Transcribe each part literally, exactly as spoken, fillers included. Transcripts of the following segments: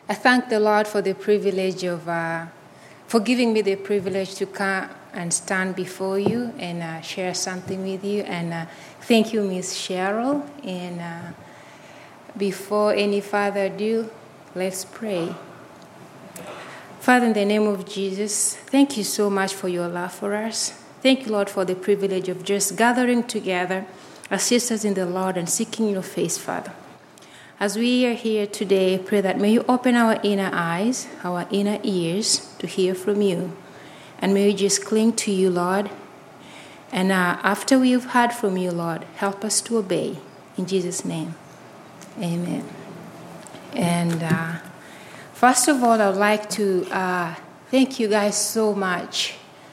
I thank the Lord for the privilege of, uh, for giving me the privilege to come and stand before you and uh, share something with you. And uh, thank you, Miss Cheryl. And uh, before any further ado, let's pray. Father, in the name of Jesus, thank you so much for your love for us. Thank you, Lord, for the privilege of just gathering together as sisters in the Lord and seeking your face, Father. As we are here today, I pray that may you open our inner eyes, our inner ears to hear from you. And may we just cling to you, Lord. And uh, after we've heard from you, Lord, help us to obey. In Jesus' name, amen. And uh, first of all, I would like to uh, thank you guys so much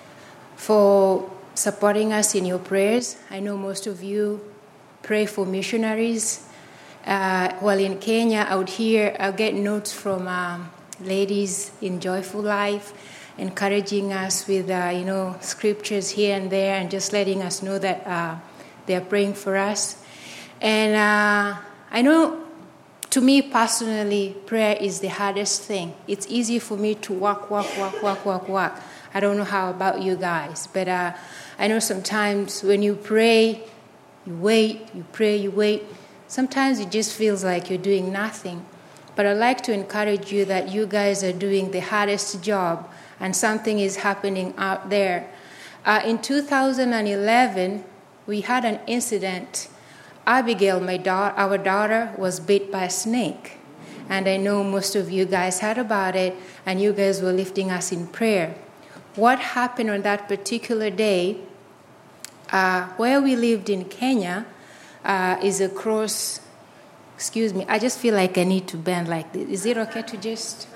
for supporting us in your prayers. I know most of you pray for missionaries. Uh, while in Kenya, I would hear, I'll get notes from um, ladies in Joyful Life, encouraging us with, uh, you know, scriptures here and there, and just letting us know that uh, they're praying for us. And uh, I know, to me personally, prayer is the hardest thing. It's easy for me to walk, walk, walk, walk, walk, walk. I don't know how about you guys, but uh, I know sometimes when you pray, you wait, you pray, you wait. Sometimes it just feels like you're doing nothing. But I'd like to encourage you that you guys are doing the hardest job and something is happening out there. Uh, in two thousand eleven, we had an incident. Abigail, my daughter, our daughter, was bit by a snake. And I know most of you guys heard about it, and you guys were lifting us in prayer. What happened on that particular day, uh, where we lived in Kenya, Uh, is across, excuse me, I just feel like I need to bend like this. Is it okay to just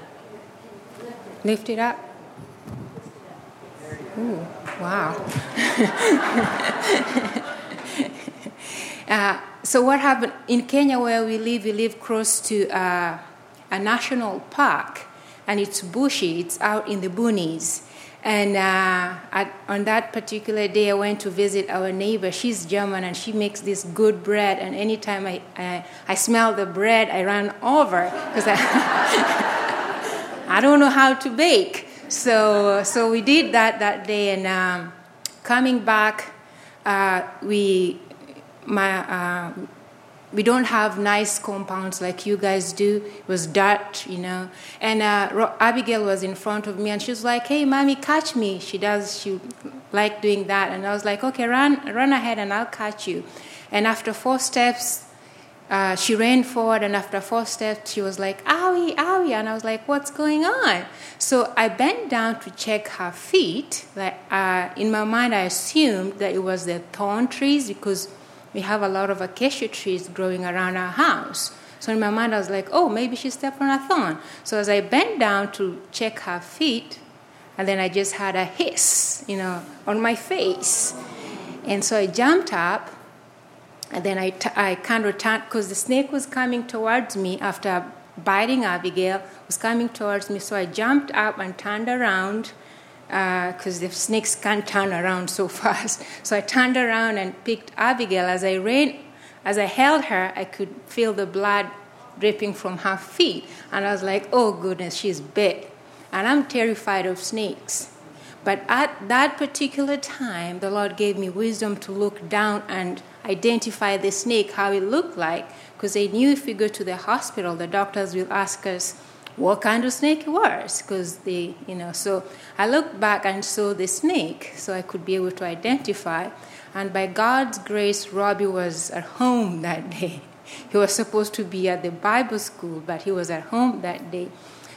lift it up? Ooh, wow. uh, so what happened, in Kenya where we live, we live close to uh, a national park, and it's bushy, it's out in the boonies. And uh, at, on that particular day, I went to visit our neighbor. She's German, and she makes this good bread. And anytime I I, I smell the bread, I run over because I, I don't know how to bake. So so we did that that day. And um, coming back, uh, we my. Uh, We don't have nice compounds like you guys do. It was dirt, you know. And uh, Abigail was in front of me, and she was like, "Hey, mommy, catch me." She does. She liked doing that, and I was like, "Okay, run, run ahead, and I'll catch you." And after four steps, uh, she ran forward, and after four steps, she was like, "Owie, owie," and I was like, "What's going on?" So I bent down to check her feet. Like uh, in my mind, I assumed that it was the thorn trees because we have a lot of acacia trees growing around our house. So in my mind, I was like, oh, maybe she stepped on a thorn. So as I bent down to check her feet, and then I just had a hiss, you know, on my face. And so I jumped up, and then I, t- I kind of turned, because the snake was coming towards me after biting Abigail, was coming towards me. So I jumped up and turned around, because uh, the snakes can't turn around so fast. So I turned around and picked Abigail. As I ran, as I held her, I could feel the blood dripping from her feet. And I was like, oh, goodness, she's bit. And I'm terrified of snakes. But at that particular time, the Lord gave me wisdom to look down and identify the snake, how it looked like, because I knew if we go to the hospital, the doctors will ask us what kind of snake it was, because they, you know, so I looked back and saw the snake, so I could be able to identify. And by God's grace, Robbie was at home that day. He was supposed to be at the Bible school, but he was at home that day.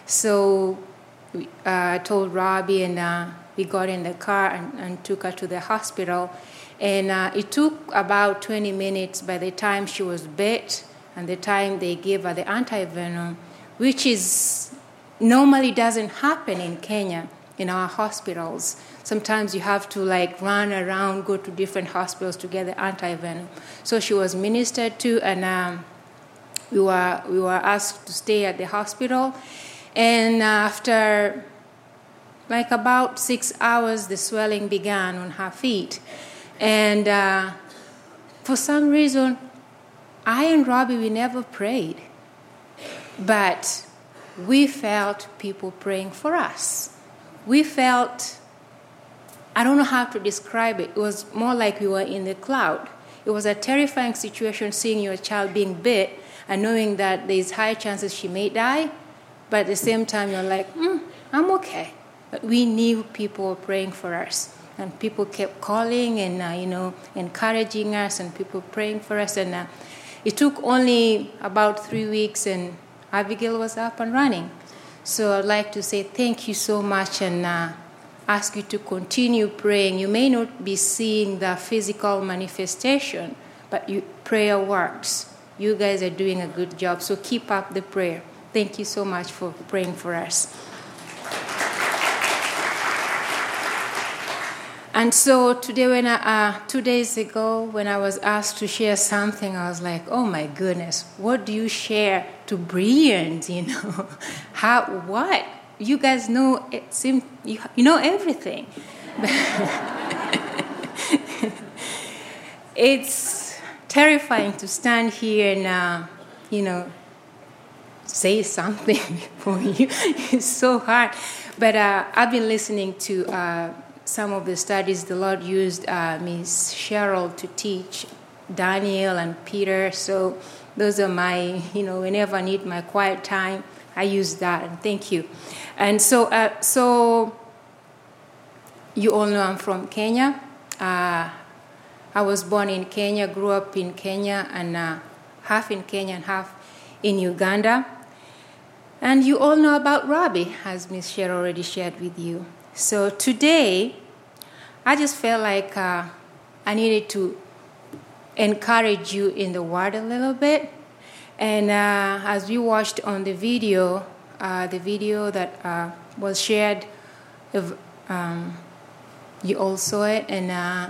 So we, uh, I told Robbie, and uh, we got in the car and, and took her to the hospital. And uh, it took about twenty minutes by the time she was bit and the time they gave her the antivenom, which is normally doesn't happen in Kenya in our hospitals. Sometimes you have to like run around, go to different hospitals to get the antivenom. So she was ministered to, and um, we were we were asked to stay at the hospital. And after like about six hours, the swelling began on her feet. And uh, for some reason, I and Robbie, we never prayed. But we felt people praying for us. We felt, I don't know how to describe it. It was more like we were in the cloud. It was a terrifying situation seeing your child being bit and knowing that there's high chances she may die. But at the same time, you're like, mm, I'm okay. But we knew people were praying for us. And people kept calling and, uh, you know, encouraging us, and people praying for us. And uh, it took only about three weeks, and Abigail was up and running. So I'd like to say thank you so much, and uh, ask you to continue praying. You may not be seeing the physical manifestation, but you, prayer works. You guys are doing a good job, so keep up the prayer. Thank you so much for praying for us. And so today, when I, uh, two days ago, when I was asked to share something, I was like, oh my goodness, what do you share to Brilliant, you know? How, what? You guys know, it seems, you, you know everything. It's terrifying to stand here and, uh, you know, say something before you. It's so hard. But uh, I've been listening to uh, some of the studies the Lord used uh, Miss Cheryl to teach Daniel and Peter. So those are my, you know, whenever I need my quiet time, I use that, and thank you. And so, uh, so you all know I'm from Kenya. Uh, I was born in Kenya, grew up in Kenya, and uh, half in Kenya and half in Uganda. And you all know about Robbie, as Miss Cheryl already shared with you. So today, I just felt like uh, I needed to encourage you in the Word a little bit. And uh, as we watched on the video, uh, the video that uh, was shared, of, um, you all saw it, and uh,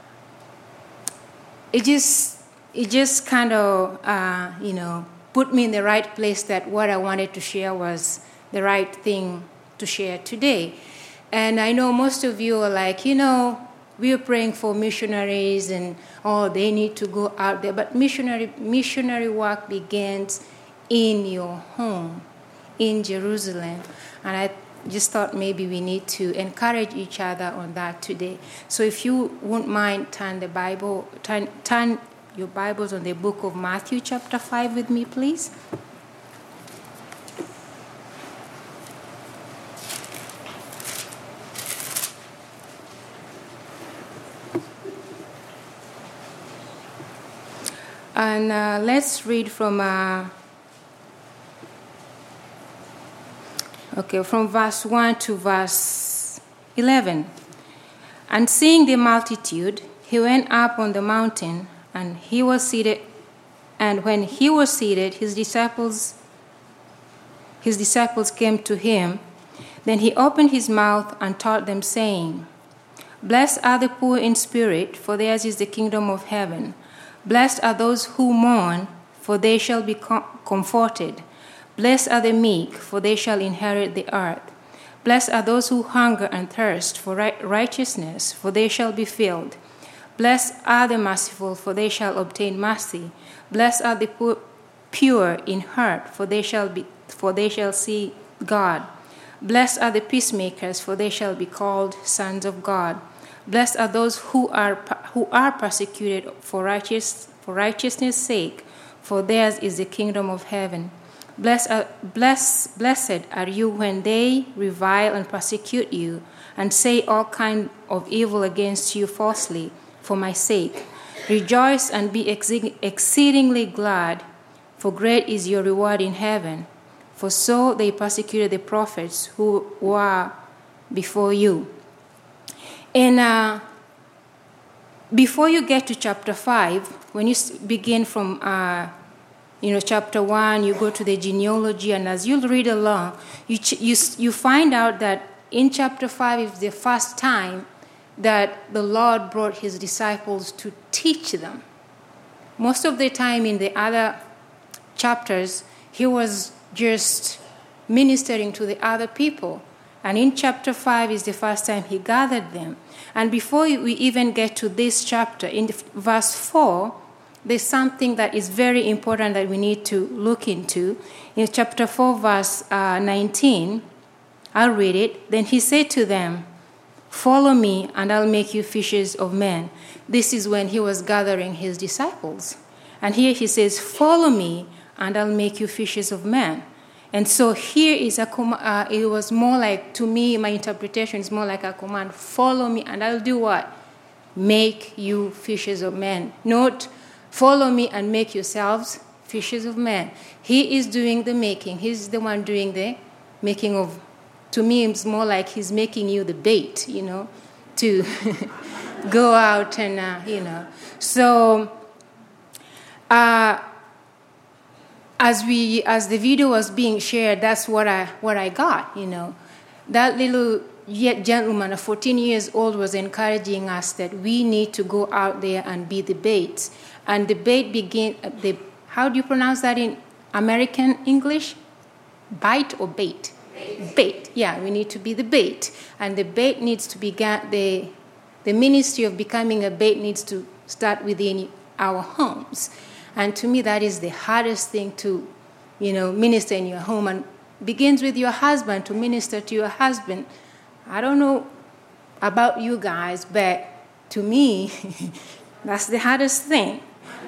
it just it just kind of uh, you know put me in the right place that what I wanted to share was the right thing to share today. And I know most of you are like, you know, we are praying for missionaries and, oh, they need to go out there. But missionary missionary work begins in your home, in Jerusalem. And I just thought maybe we need to encourage each other on that today. So if you wouldn't mind, turn the Bible, turn, turn your Bibles on the book of Matthew chapter five with me, please. And uh, let's read from, uh, okay, from verse one to verse eleven. And seeing the multitude, he went up on the mountain, and he was seated. And when he was seated, his disciples, his disciples came to him. Then he opened his mouth and taught them, saying, Blessed are the poor in spirit, for theirs is the kingdom of heaven. Blessed are those who mourn, for they shall be com- comforted. Blessed are the meek, for they shall inherit the earth. Blessed are those who hunger and thirst for right- righteousness, for they shall be filled. Blessed are the merciful, for they shall obtain mercy. Blessed are the pu- pure in heart, for they shall be, for they shall see God. Blessed are the peacemakers, for they shall be called sons of God. Blessed are those who are who are persecuted for righteous for righteousness' sake, for theirs is the kingdom of heaven. Blessed are, bless, blessed are you when they revile and persecute you, and say all kind of evil against you falsely for my sake. Rejoice and be exceedingly glad, for great is your reward in heaven. For so they persecuted the prophets who were before you. And uh, before you get to chapter five, when you begin from uh, you know chapter one, you go to the genealogy, and as you read along, you ch- you you find out that in chapter five is the first time that the Lord brought his disciples to teach them. Most of the time in the other chapters, he was just ministering to the other people. And in chapter five is the first time he gathered them. And before we even get to this chapter, in verse four, there's something that is very important that we need to look into. In chapter four, verse uh, nineteen, I'll read it. Then he said to them, "Follow me, and I'll make you fishers of men." This is when he was gathering his disciples. And here he says, "Follow me, and I'll make you fishers of men." And so here is a com- uh, it was more like, to me, my interpretation is more like a command. Follow me, and I'll do what? Make you fishers of men. Not follow me and make yourselves fishers of men. He is doing the making. He's the one doing the making of. To me, it's more like he's making you the bait, you know, to go out and, uh, you know. So, uh, as we, as the video was being shared, that's what I, what I got, you know. That little gentleman, a fourteen years old, was encouraging us that we need to go out there and be the bait. And the bait begin. The how do you pronounce that in American English? Bite or bait? Bait. Bait. Yeah, we need to be the bait, and the bait needs to be the the ministry of becoming a bait needs to start within our homes. And to me, that is the hardest thing to, you know, minister in your home, and begins with your husband, to minister to your husband. I don't know about you guys, but to me, that's the hardest thing.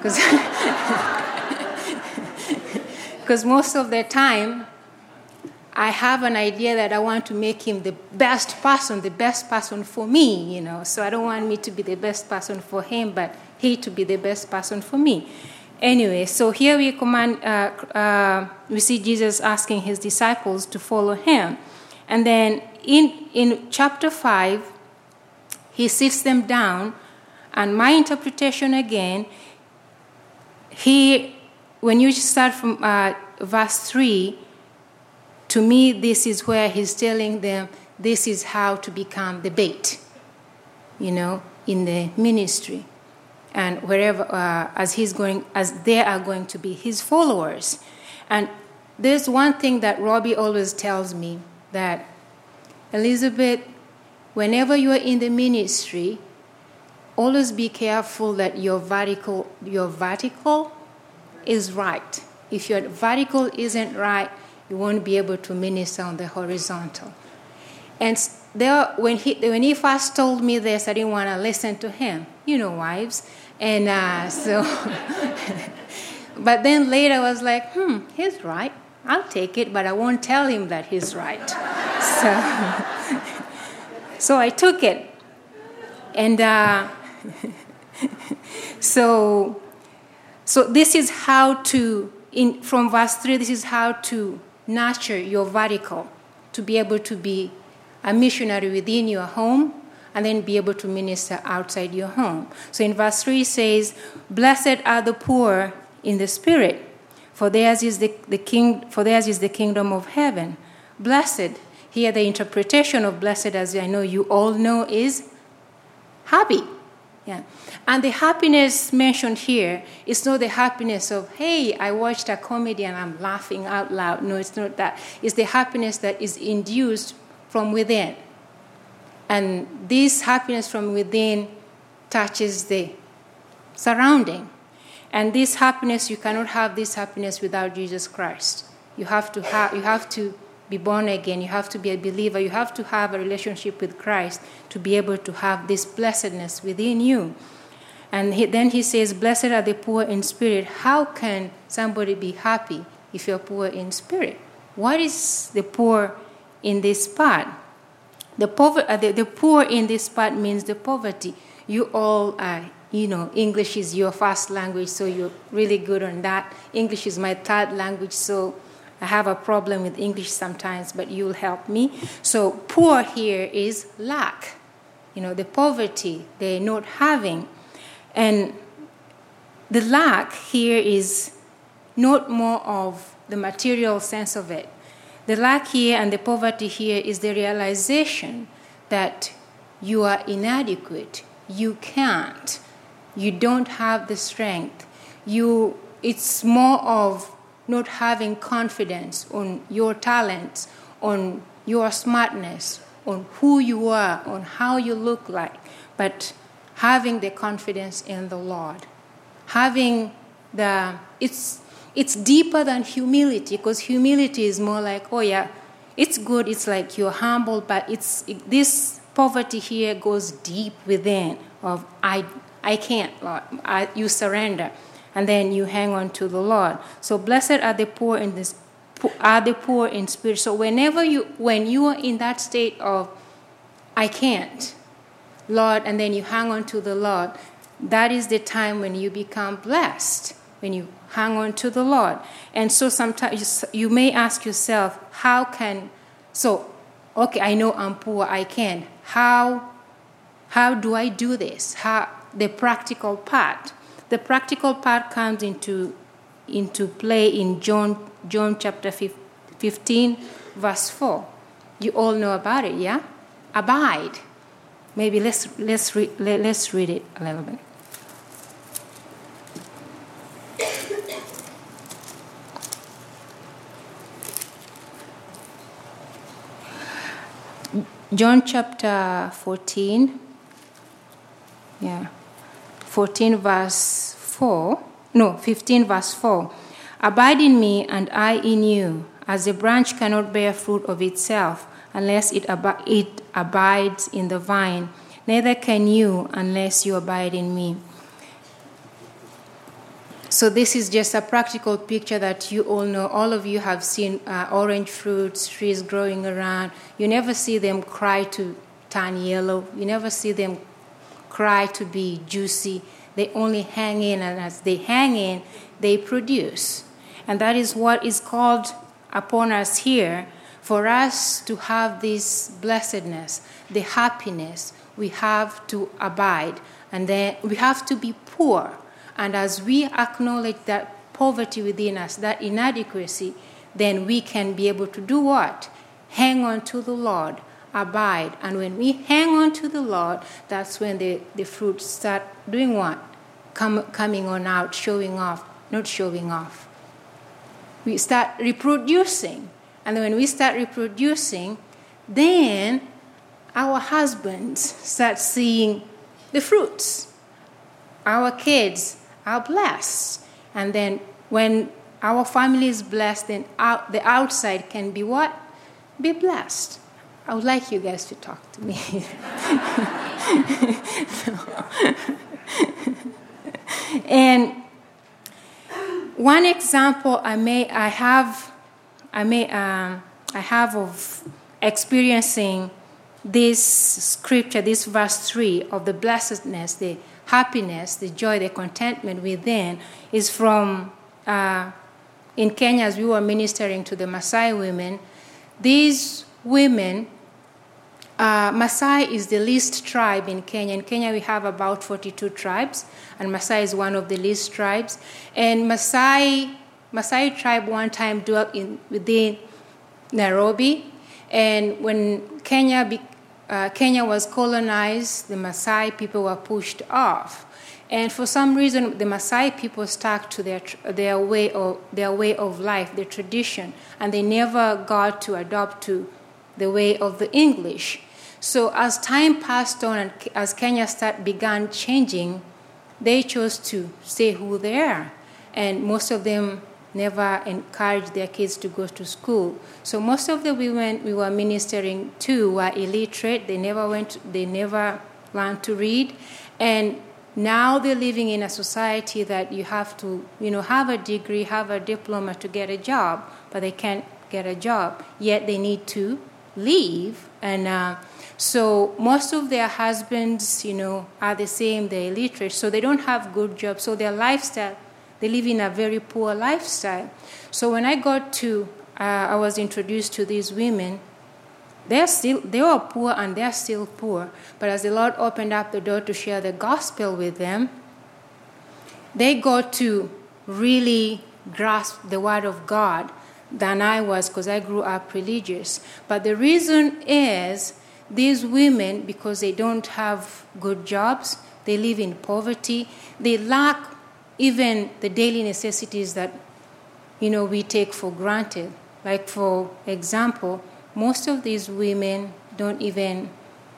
Because most of the time, I have an idea that I want to make him the best person, the best person for me, you know. So I don't want me to be the best person for him, but he to be the best person for me. Anyway, so here we command, uh, uh, we see Jesus asking his disciples to follow him. And then in, in chapter five, he sits them down, and my interpretation again, he, when you start from uh, verse three, to me, this is where he's telling them this is how to become the bait, you know, in the ministry. And wherever, uh, as he's going, as they are going to be his followers. And there's one thing that Robbie always tells me, that, Elizabeth, whenever you are in the ministry, always be careful that your vertical, your vertical is right. If your vertical isn't right, you won't be able to minister on the horizontal. And there, when he when he first told me this, I didn't want to listen to him. You know, wives. And uh, so, but then later I was like, hmm, he's right. I'll take it, but I won't tell him that he's right. So, so I took it. And uh, so, so this is how to, in from verse three, this is how to nurture your vertical, to be able to be a missionary within your home, and then be able to minister outside your home. So in verse three it says, "Blessed are the poor in the spirit, for theirs is the, the king, for theirs is the kingdom of heaven." Blessed. Here the interpretation of blessed, as I know you all know, is happy. Yeah. And the happiness mentioned here is not the happiness of, hey, I watched a comedy and I'm laughing out loud. No, it's not that. It's the happiness that is induced from within. And this happiness from within touches the surrounding. And this happiness, you cannot have this happiness without Jesus Christ. You have to have, you have to be born again. You have to be a believer. You have to have a relationship with Christ to be able to have this blessedness within you. And he, then he says, "Blessed are the poor in spirit." How can somebody be happy if you're poor in spirit? What is the poor in this part? The, pover- uh, the, the poor in this part means the poverty. You all are, you know, English is your first language, so you're really good on that. English is my third language, so I have a problem with English sometimes, but you'll help me. So poor here is lack. You know, the poverty, the not having. And the lack here is not more of the material sense of it. The lack here and the poverty here is the realization that you are inadequate. You can't. You don't have the strength. You. It's more of not having confidence on your talents, on your smartness, on who you are, on how you look like, but having the confidence in the Lord. having the, it's, it's deeper than humility, because humility is more like, oh yeah, it's good, it's like you're humble, but it's it, this poverty here goes deep within of, I, I can't, Lord. I, you surrender, and then you hang on to the Lord. So blessed are the poor in this, are the poor in spirit. So whenever you, when you are in that state of, I can't, Lord, and then you hang on to the Lord, that is the time when you become blessed, when you hang on to the Lord. And so sometimes you may ask yourself, how can, so, okay, I know I'm poor, I can. How, how do I do this? How, the practical part. The practical part comes into, into play in John, John chapter fifteen, verse four. You all know about it, yeah? Abide. Maybe let's, let's, re, let, let's read it a little bit. John chapter fourteen, yeah, fourteen verse four, no, fifteen verse four. Abide in me and I in you, as a branch cannot bear fruit of itself unless it, ab- it abides in the vine, neither can you unless you abide in me. So this is just a practical picture that you all know. All of you have seen uh, orange fruits, trees growing around. You never see them cry to turn yellow. You never see them cry to be juicy. They only hang in, and as they hang in, they produce. And that is what is called upon us here. For us to have this blessedness, the happiness, we have to abide. And then we have to be poor. And as we acknowledge that poverty within us, that inadequacy, then we can be able to do what? Hang on to the Lord, abide. And when we hang on to the Lord, that's when the, the fruits start doing what? Come, coming on out, showing off, not showing off. We start reproducing. And when we start reproducing, then our husbands start seeing the fruits. Our kids are blessed. And then when our family is blessed, then out, the outside can be what? Be blessed. I would like you guys to talk to me. And one example I may I have I may um, I have of experiencing this scripture, this verse three of the blessedness, the happiness, the joy, the contentment within, is from uh, in Kenya as we were ministering to the Maasai women. These women, uh, Maasai is the least tribe in Kenya. In Kenya we have about forty-two tribes, and Maasai is one of the least tribes. And Maasai, Maasai tribe one time dwelt in within Nairobi, and when Kenya be, uh, Kenya was colonized, the Maasai people were pushed off. And for some reason, the Maasai people stuck to their their way of their way of life, their tradition, and they never got to adopt to the way of the English. So as time passed on and as Kenya start began changing, they chose to stay who they are, and most of them never encouraged their kids to go to school. So most of the women we were ministering to were illiterate. They never went. They never learned to read, and now they're living in a society that you have to, you know, have a degree, have a diploma to get a job, but they can't get a job. Yet they need to leave. And uh, so most of their husbands, you know, are the same. They're illiterate, so they don't have good jobs. So their lifestyle, they live in a very poor lifestyle. So when I got to, uh, I was introduced to these women. They're still, they were poor and they're still poor. But as the Lord opened up the door to share the gospel with them, they got to really grasp the word of God than I was, because I grew up religious. But the reason is these women, because they don't have good jobs, they live in poverty, they lack even the daily necessities that, you know, we take for granted. Like, for example, most of these women don't even,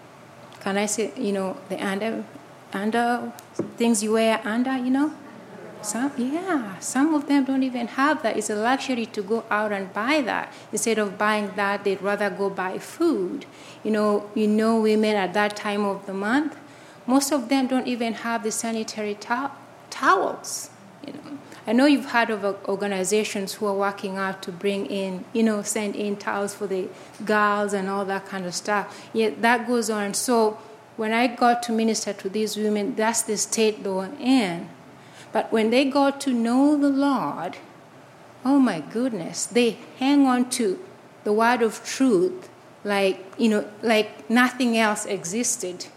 can I say, you know, the under, under things you wear under, you know? Some, yeah, some of them don't even have that. It's a luxury to go out and buy that. Instead of buying that, they'd rather go buy food. You know, you know, women at that time of the month, most of them don't even have the sanitary to- towels. You know, I know you've heard of organizations who are working out to bring in, you know, send in towels for the girls and all that kind of stuff. Yeah, that goes on. So when I got to minister to these women, that's the state they were in. But when they got to know the Lord, oh my goodness, they hang on to the word of truth like, you know, like nothing else existed.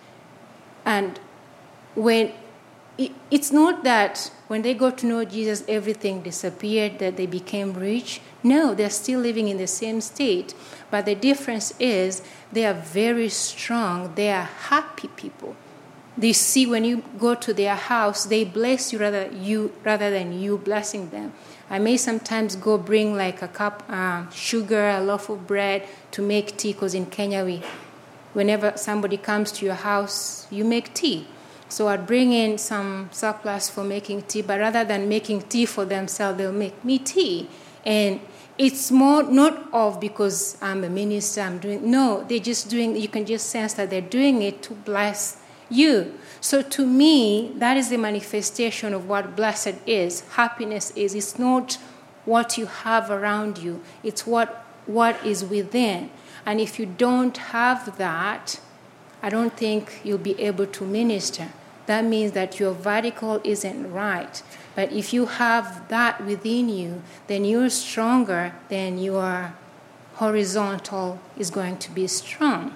And when it, it's not that when they got to know Jesus, everything disappeared, that they became rich. No, they're still living in the same state. But the difference is they are very strong. They are happy people. They see when you go to their house, they bless you rather you rather than you blessing them. I may sometimes go bring like a cup uh, sugar, a loaf of bread to make tea, because in Kenya we, whenever somebody comes to your house, you make tea. So I'd bring in some surplus for making tea, but rather than making tea for themselves, they'll make me tea. And it's more not of because I'm a minister, I'm doing, no, they're just doing, you can just sense that they're doing it to bless you. So to me, that is the manifestation of what blessed is. Happiness is. It's not what you have around you. It's what what is within. And if you don't have that, I don't think you'll be able to minister. That means that your vertical isn't right. But if you have that within you, then you're stronger, then your horizontal is going to be strong.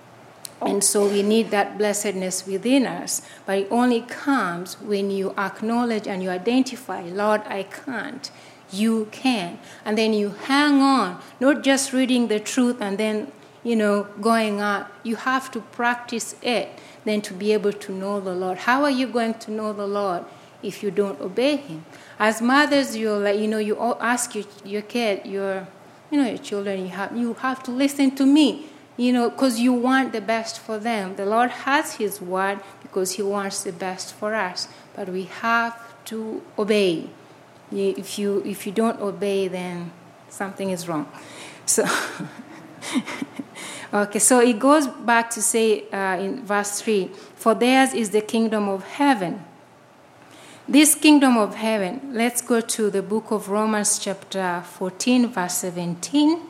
And so we need that blessedness within us. But it only comes when you acknowledge and you identify, Lord, I can't. You can. And then you hang on, not just reading the truth and then, you know, going out. You have to practice it then to be able to know the Lord. How are you going to know the Lord if you don't obey him? As mothers, you're like, you know, you all ask your, your kid, your, you know, your children, you have, you have to listen to me. You know, because you want the best for them. The Lord has his word because he wants the best for us. But we have to obey. If you if you don't obey, then something is wrong. So, okay, so it goes back to say uh, in verse three, for theirs is the kingdom of heaven. This kingdom of heaven, let's go to the book of Romans chapter fourteen, verse seventeen.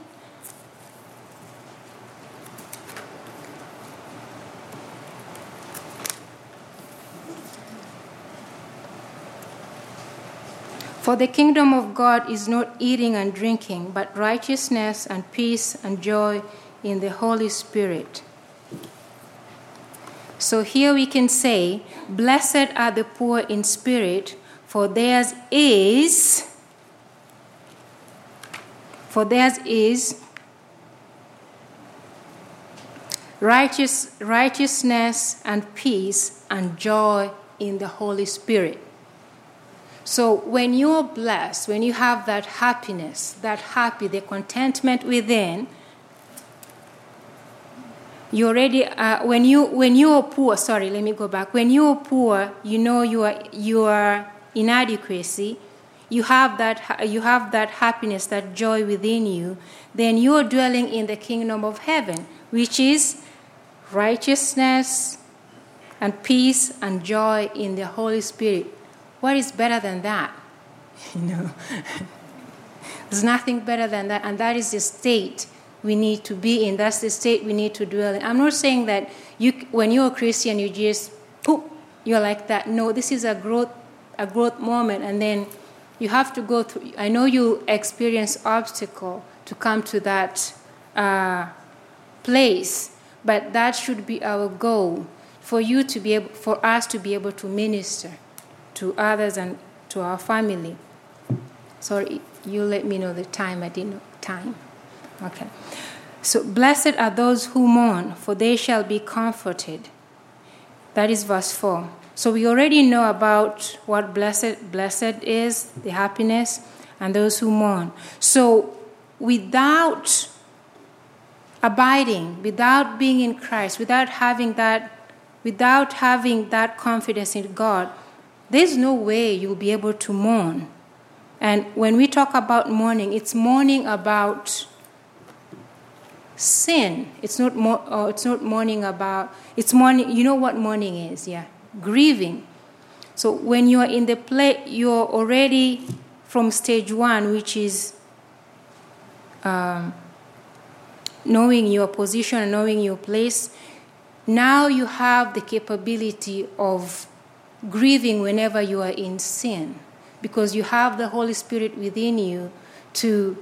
For the kingdom of God is not eating and drinking, but righteousness and peace and joy in the Holy Spirit. So here we can say, blessed are the poor in spirit, for theirs is, for theirs is righteous, righteousness and peace and joy in the Holy Spirit. So when you're blessed, when you have that happiness, that happy, the contentment within, you already uh, when you when you are poor. Sorry, let me go back. When you are poor, you know you are you are inadequacy. You have that you have that happiness, that joy within you. Then you are dwelling in the kingdom of heaven, which is righteousness and peace and joy in the Holy Spirit. What is better than that? You know, there's nothing better than that, and that is the state we need to be in. That's the state we need to dwell in. I'm not saying that you, when you're a Christian, you just poof, you're like that. No, this is a growth, a growth moment, and then you have to go through. I know you experience obstacle to come to that uh, place, but that should be our goal for you to be able, for us to be able to minister to others and to our family. Sorry, you let me know the time. I didn't know time. Okay. So, blessed are those who mourn, for they shall be comforted. That is verse four. So we already know about what blessed blessed is, the happiness, and those who mourn. So without abiding, without being in Christ, without having that, without having that confidence in God, there's no way you'll be able to mourn. And when we talk about mourning, it's mourning about sin. It's not mo- oh, it's not mourning about, it's mourning, you know what mourning is, yeah? Grieving. So when you're in the play, you're already from stage one, which is um, knowing your position and knowing your place. Now you have the capability of grieving whenever you are in sin, because you have the Holy Spirit within you to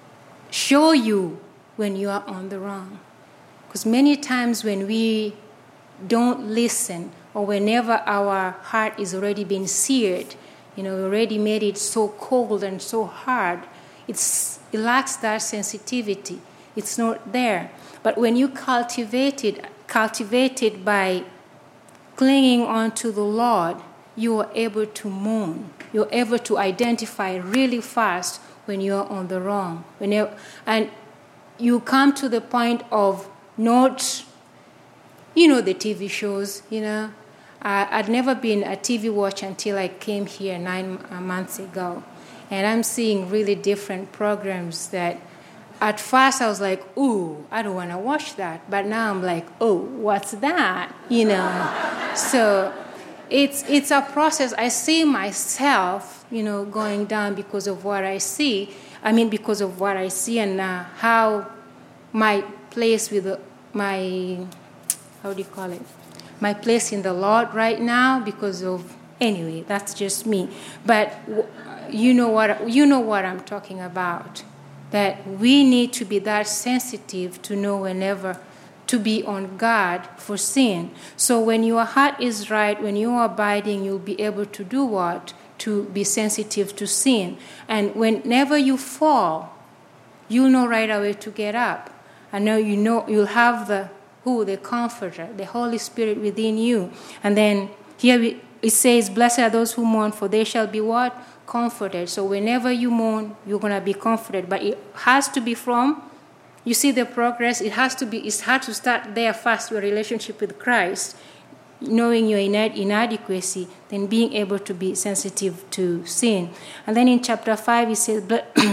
show you when you are on the wrong. Because many times when we don't listen, or whenever our heart is already been seared, you know, we already made it so cold and so hard, it's, it lacks that sensitivity. It's not there. But when you cultivate it, cultivate it by clinging on to the Lord, you are able to mourn. You're able to identify really fast when you're on the wrong. When you and you come to the point of not, you know, the T V shows, you know. Uh, I'd never been a T V watcher until I came here nine months ago. And I'm seeing really different programs that at first I was like, ooh, I don't want to watch that. But now I'm like, oh, what's that? You know. So it's it's a process. I see myself, you know, going down because of what I see. I mean, because of what I see and uh, how my place with the, my, how do you call it? My place in the Lord right now because of, anyway, that's just me. But you know what you know what I'm talking about. That we need to be that sensitive to know whenever to be on guard for sin. So when your heart is right, when you are abiding, you'll be able to do what? To be sensitive to sin. And whenever you fall, you'll know right away to get up. I know you know you'll have the who? The Comforter, the Holy Spirit within you. And then here we, it says, blessed are those who mourn, for they shall be what? Comforted. So whenever you mourn, you're going to be comforted. But it has to be from, you see the progress, it has to be, it's hard to start there first, your relationship with Christ, knowing your inadequacy, then being able to be sensitive to sin. And then in chapter five, it says,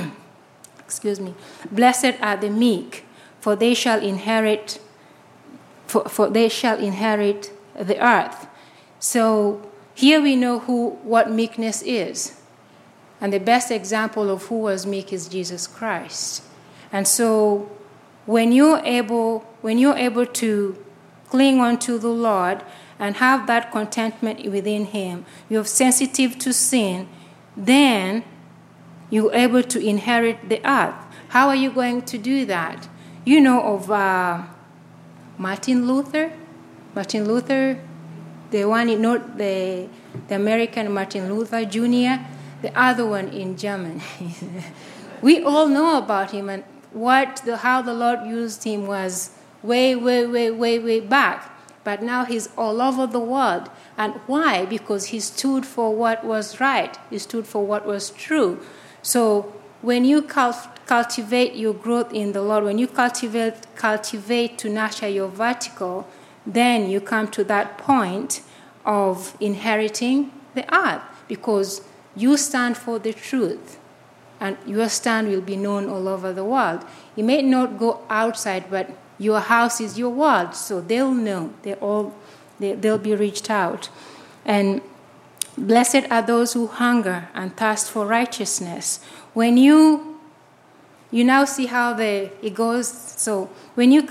excuse me, blessed are the meek, for they shall inherit, for, for they shall inherit the earth. So here we know who what meekness is. And the best example of who was meek is Jesus Christ. And so when you're able, when you're able to cling on to the Lord and have that contentment within him, you're sensitive to sin, then you're able to inherit the earth. How are you going to do that? You know of uh, Martin Luther? Martin Luther, the one in North, the, the American Martin Luther Junior, the other one in Germany. We all know about him, and what the, how the Lord used him was way, way, way, way, way back. But now he's all over the world. And why? Because he stood for what was right. He stood for what was true. So when you cult- cultivate your growth in the Lord, when you cultivate, cultivate to nurture your vertical, then you come to that point of inheriting the earth, because you stand for the truth, and your stand will be known all over the world. You may not go outside, but your house is your world, so they'll know. They all, they, they'll be reached out. And blessed are those who hunger and thirst for righteousness. When you, you now see how the it goes. So when you,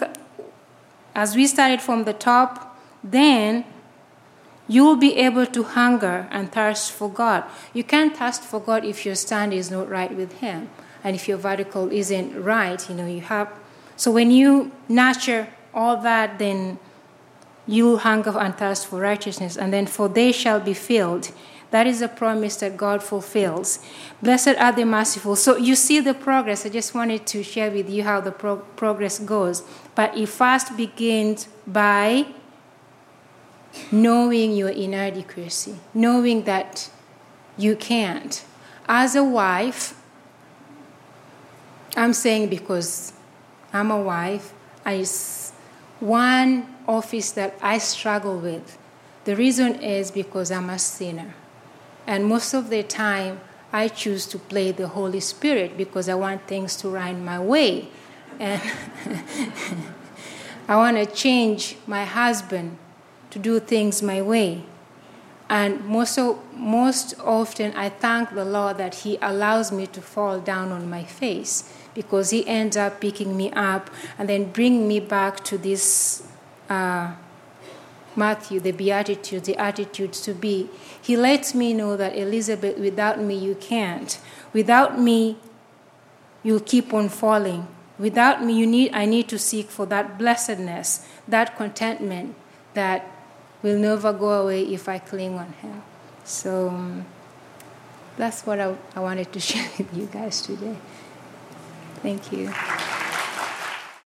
as we started from the top, then you will be able to hunger and thirst for God. You can't thirst for God if your stand is not right with him, and if your vertical isn't right. You know, you have. So when you nurture all that, then you will hunger and thirst for righteousness, and then for they shall be filled. That is a promise that God fulfills. Blessed are the merciful. So you see the progress. I just wanted to share with you how the pro- progress goes. But it first begins by knowing your inadequacy, knowing that you can't. As a wife, I'm saying because I'm a wife, I, one office that I struggle with, the reason is because I'm a sinner. And most of the time, I choose to play the Holy Spirit because I want things to run my way. And I want to change my husband to do things my way. And most, of, most often, I thank the Lord that he allows me to fall down on my face, because he ends up picking me up and then bringing me back to this uh, Matthew, the Beatitudes, the attitudes to be. He lets me know that, Elizabeth, without me you can't. Without me, you'll keep on falling. Without me, you need. I need to seek for that blessedness, that contentment that will never go away if I cling on him. So um, that's what I, I wanted to share with you guys today. Thank you.